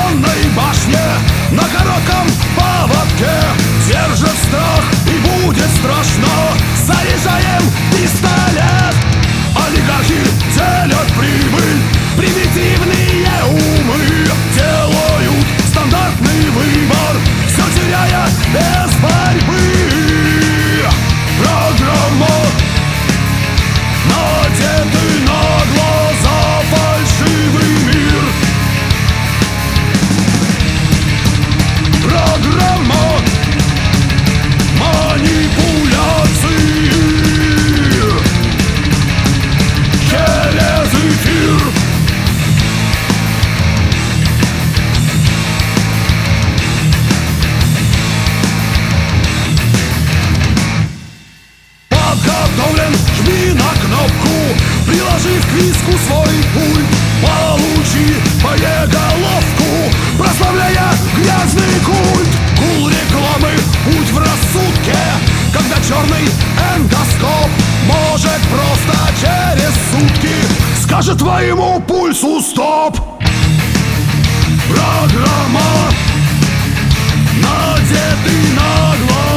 бетонной башне на коротком поводке держит страх, и будет страшно. Заряжаем пистолет. Олигархи делят прибыль, примитивные умы делают стандартный выбор, все теряя без борьбы. Программа надетый на глаза фальшивый мир. Программа манипуляции через эфир. Подготовлен, жми на кнопку, приложив к виску свой пульт. Получи боеголовку, прославляя грязный культ. Гул рекламы, путь в рассудке, когда черный эндоскоп может просто через сутки скажет твоему пульсу стоп. Программа надетый на глаз